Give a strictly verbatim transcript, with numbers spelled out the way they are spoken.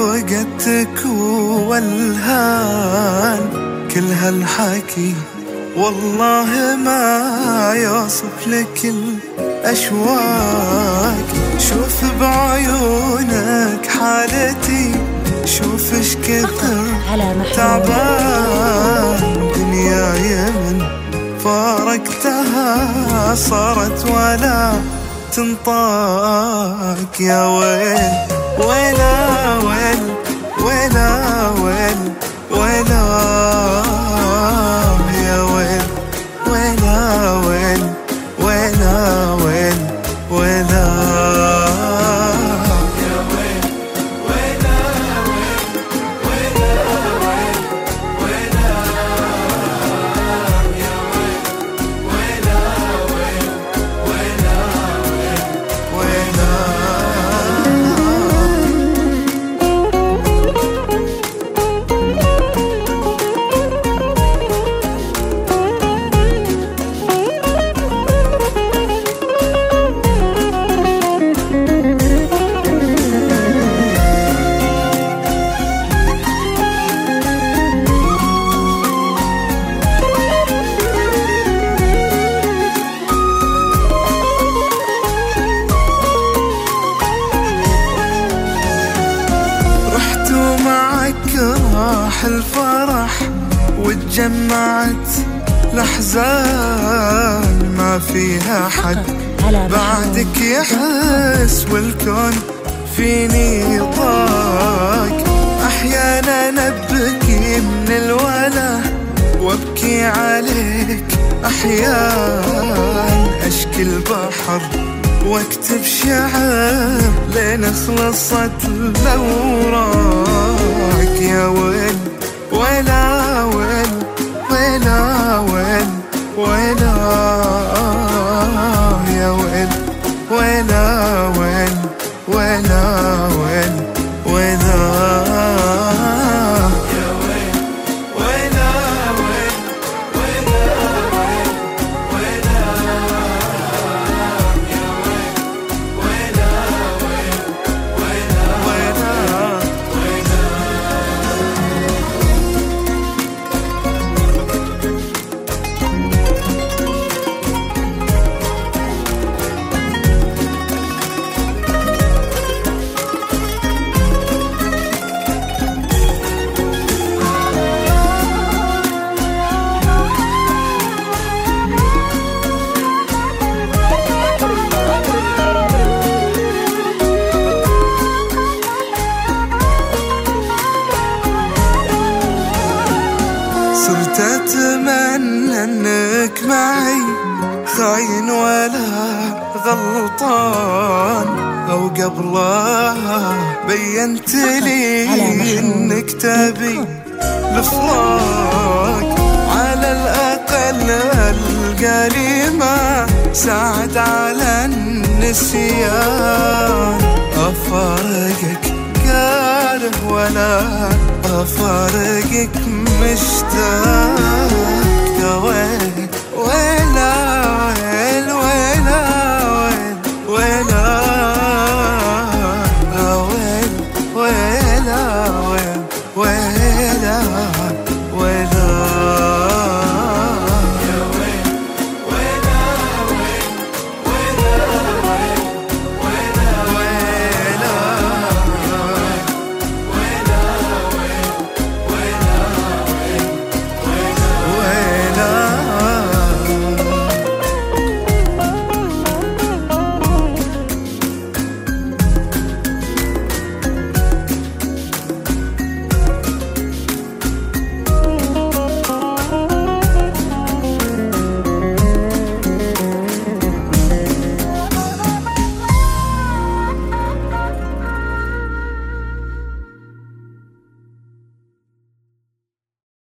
فقدتك والهان كل هالحكي والله ما يوصف لك الأشواق. شوف بعيونك حالتي، شوف ايش كثر تعبان دنياي من فارقتها صارت ولا تنطاق. يا ويل ويلا ويل ويلا ويل ويلا يا ويل ويلا ويل ويلا ويل ويلا راح الفرح وتجمعت الأحزان ما فيها حد بعدك يحس والكون فيني ضاق. أحيانا أبكي من الولا وابكي عليك، أحيانا أشكي البحر واكتب شعر لين خلصت الأوراق. يا ويل ويلا ويل ويلا ويل ويلا يا ويل ويلا ويل ويلا ويل ويلا صرت أتمنى أنك معي خاين ولا غلطان، أو قبلها بينت لي أنك تبي الفراق. على الأقل القى ما ساعد على النسيان. أفارقك كاره ولا أفارقك مشتاق. يا ويل ويل